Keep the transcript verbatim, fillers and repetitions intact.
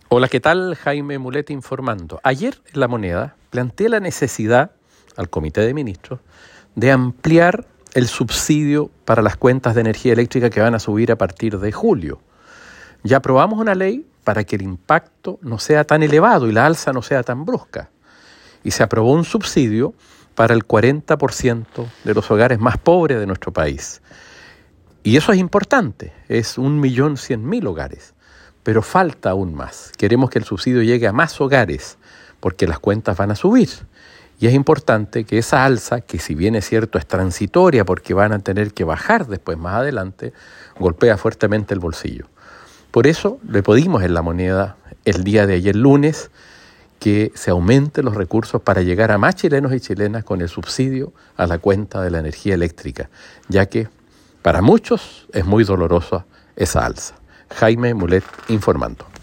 Hola, ¿qué tal? Jaime Mulet informando. Ayer en La Moneda planteé la necesidad al Comité de Ministros de ampliar el subsidio para las cuentas de energía eléctrica que van a subir a partir de julio. Ya aprobamos una ley para que el impacto no sea tan elevado y la alza no sea tan brusca. Y se aprobó un subsidio para el cuarenta por ciento de los hogares más pobres de nuestro país. Y eso es importante, es un millón cien mil hogares. Pero falta aún más. Queremos que el subsidio llegue a más hogares porque las cuentas van a subir. Y es importante que esa alza, que si bien es cierto es transitoria porque van a tener que bajar después más adelante, golpea fuertemente el bolsillo. Por eso le pedimos en La Moneda el día de ayer lunes que se aumenten los recursos para llegar a más chilenos y chilenas con el subsidio a la cuenta de la energía eléctrica, ya que para muchos es muy dolorosa esa alza. Jaime Mulet informando.